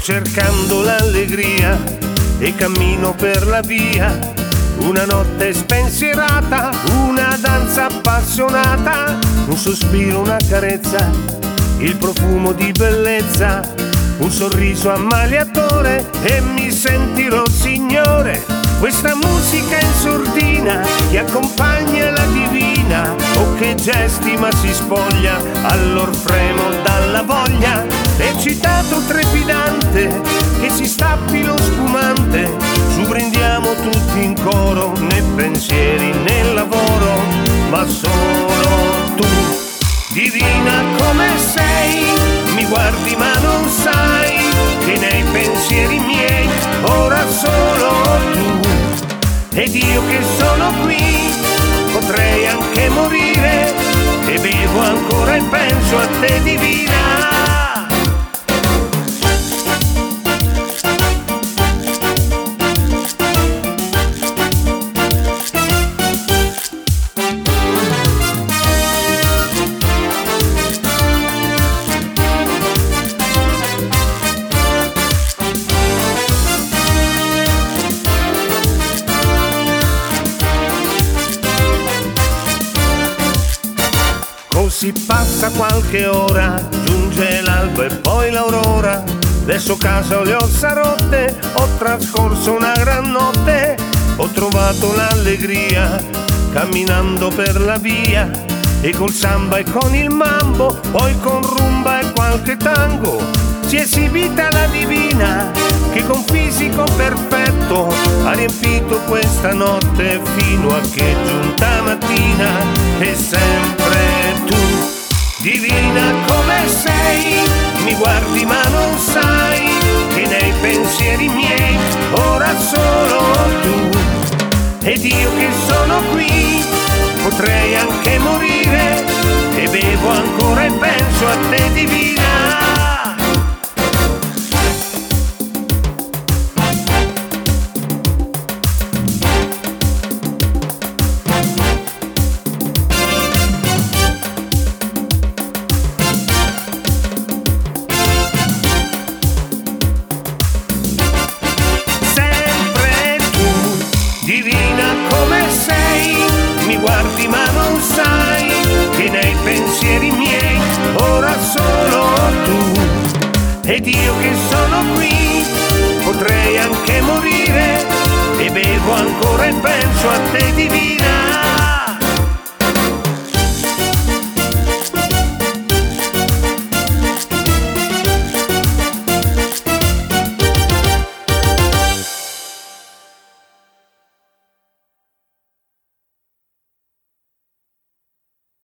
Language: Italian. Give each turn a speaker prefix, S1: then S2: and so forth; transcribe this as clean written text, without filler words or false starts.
S1: cercando l'allegria e cammino per la via. Una notte spensierata, una danza appassionata, un sospiro, una carezza, il profumo di bellezza, un sorriso ammaliatore e mi sentirò signore. Questa musica in sordina che accompagna la divina, oh che gesti ma si spoglia, allor fremo dalla voglia, eccitato trepidante, che si stappi lo spumante, su brindiamo tutti in coro, né pensieri né lavoro, ma solo tu, divina come sei, mi guardi ma non sai, che nei pensieri miei, ora solo tu, ed io che sono qui, potrei anche morire, e bevo ancora e penso a te divina. Si passa qualche ora, giunge l'alba e poi l'aurora. Adesso casa ho le ossa rotte, ho trascorso una gran notte, ho trovato l'allegria camminando per la via, e col samba e con il mambo, poi con rumba e qualche tango, si è esibita la divina che con fisico perfetto ha riempito questa notte fino a che giunta mattina. E sempre tu, divina come sei, mi guardi ma non sai, che nei pensieri miei ora solo tu, ed io che sono qui, potrei anche morire, e bevo ancora e penso a te divina. Divina come sei, mi guardi ma non sai, che nei pensieri miei ora solo tu, ed io che sono qui, potrei anche morire, e bevo ancora e penso a te divina.